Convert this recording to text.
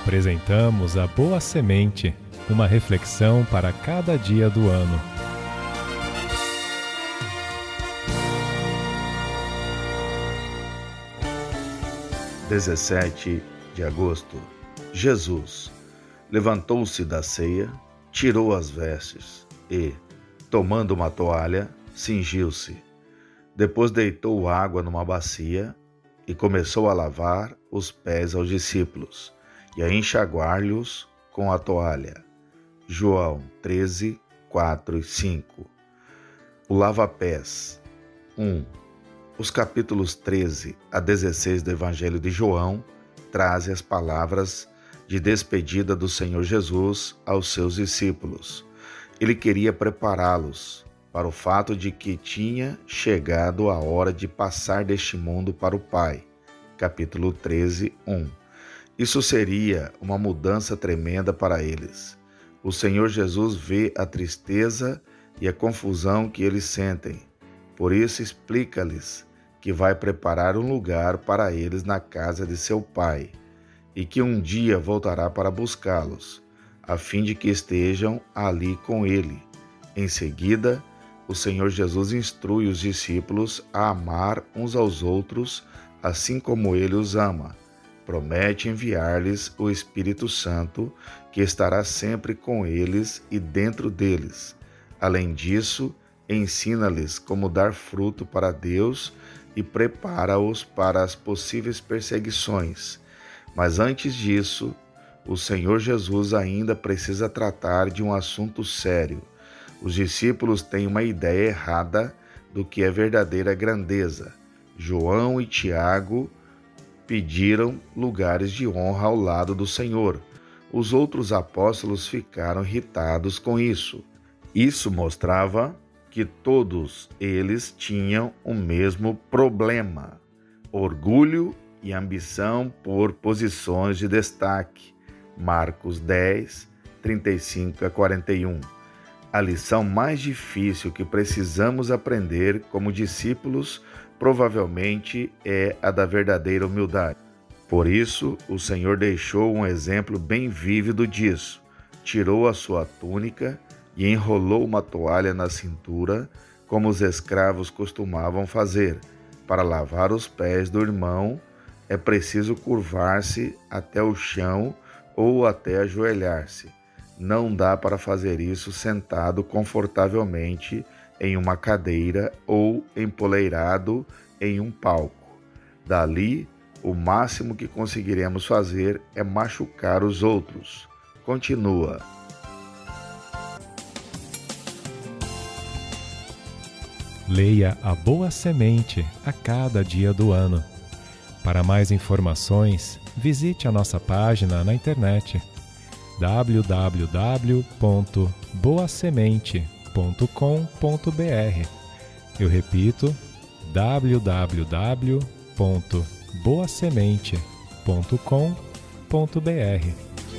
Apresentamos a Boa Semente, uma reflexão para cada dia do ano. (17 de agosto). Jesus levantou-se da ceia, tirou as vestes e, tomando uma toalha, cingiu-se. Depois deitou água numa bacia e começou a lavar os pés aos discípulos e a enxaguar-lhes com a toalha. João 13, 4 e 5. O lava-pés. 1. Os capítulos 13 a 16 do Evangelho de João trazem as palavras de despedida do Senhor Jesus aos seus discípulos. Ele queria prepará-los para o fato de que tinha chegado a hora de passar deste mundo para o Pai. Capítulo 13, 1. Isso seria uma mudança tremenda para eles. O Senhor Jesus vê a tristeza e a confusão que eles sentem. Por isso explica-lhes que vai preparar um lugar para eles na casa de seu Pai e que um dia voltará para buscá-los, a fim de que estejam ali com Ele. Em seguida, o Senhor Jesus instrui os discípulos a amar uns aos outros, assim como Ele os ama. Promete enviar-lhes o Espírito Santo, que estará sempre com eles e dentro deles. Além disso, ensina-lhes como dar fruto para Deus e prepara-os para as possíveis perseguições. Mas antes disso, o Senhor Jesus ainda precisa tratar de um assunto sério. Os discípulos têm uma ideia errada do que é verdadeira grandeza. João e Tiago pediram lugares de honra ao lado do Senhor. Os outros apóstolos ficaram irritados com isso. Isso mostrava que todos eles tinham o mesmo problema: orgulho e ambição por posições de destaque. Marcos 10, 35 a 41. A lição mais difícil que precisamos aprender como discípulos provavelmente é a da verdadeira humildade. Por isso, o Senhor deixou um exemplo bem vívido disso. Tirou a sua túnica e enrolou uma toalha na cintura, como os escravos costumavam fazer. Para lavar os pés do irmão, é preciso curvar-se até o chão ou até ajoelhar-se. Não dá para fazer isso sentado confortavelmente em uma cadeira ou empoleirado em um palco. Dali, o máximo que conseguiremos fazer é machucar os outros. Continua. Leia a Boa Semente a cada dia do ano. Para mais informações, visite a nossa página na internet www.boasemente.com.br. Eu repito, www.boasemente.com.br.